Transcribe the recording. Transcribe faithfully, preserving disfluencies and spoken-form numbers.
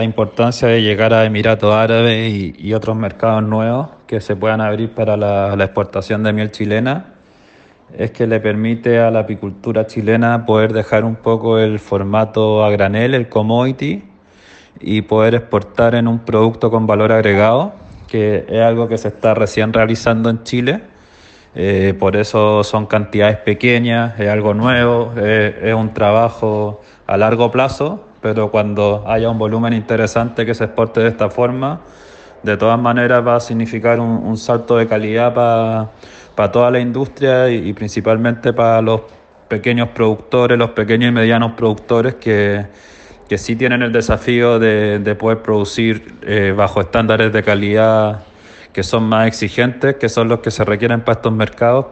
La importancia de llegar a Emiratos Árabes y, y otros mercados nuevos que se puedan abrir para la, la exportación de miel chilena es que le permite a la apicultura chilena poder dejar un poco el formato a granel, el commodity, y poder exportar en un producto con valor agregado, que es algo que se está recién realizando en Chile. Eh, por eso son cantidades pequeñas, es algo nuevo, es, es un trabajo a largo plazo, pero cuando haya un volumen interesante que se exporte de esta forma, de todas maneras va a significar un, un salto de calidad para pa toda la industria y, y principalmente para los pequeños productores, los pequeños y medianos productores que, que sí tienen el desafío de, de poder producir eh, bajo estándares de calidad que son más exigentes, que son los que se requieren para estos mercados.